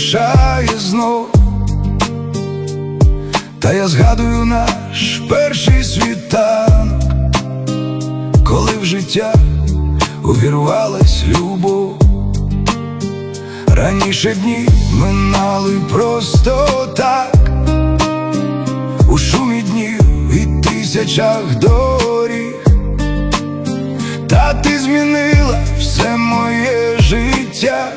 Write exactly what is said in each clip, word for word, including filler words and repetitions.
поспішає знов. Та я згадую наш перший світанок, коли в життя увірвалась любов. Раніше дні минали просто так, у шумі днів і тисячах доріг. Та ти змінила все моє життя,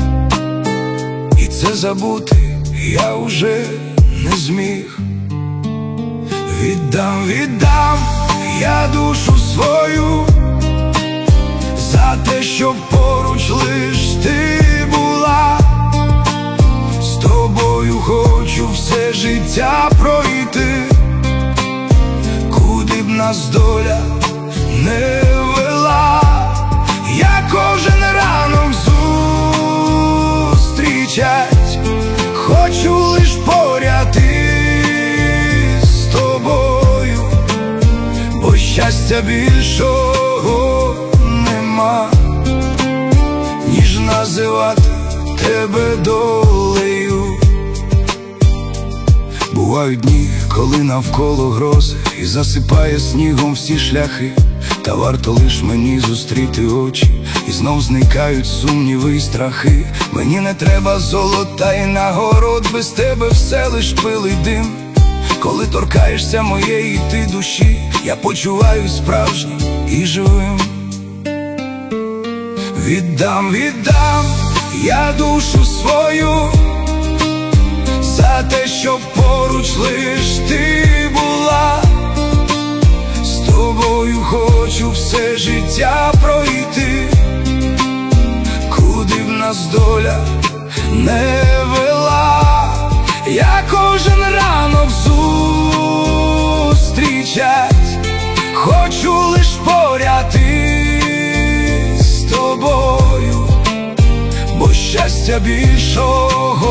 і це забути я уже не зміг. Віддам, віддам я душу свою за те, щоб поруч лиш ти була. З тобою хочу все життя пройти, куди б нас доля не вела. Я кожен ранок зустрічать хочу лиш поряд із тобою, бо щастя більшого нема, ніж називати тебе долею. Бувають дні, коли навколо грози і засипає снігом всі шляхи. Та варто лиш мені зустріти очі, і знов зникають сумніви й страхи. Мені не треба золота і нагород, без тебе все лиш пил і дим. Коли торкаєшся моєї ти душі, я почуваюсь справжнім і живим. Віддам, віддам я душу свою за те, щоб поруч лиш ти була. З тобою хочу все життя пройти, куди б нас доля не вела. Я кожен ранок зустрічать хочу лиш поряд із тобою, бо щастя більшого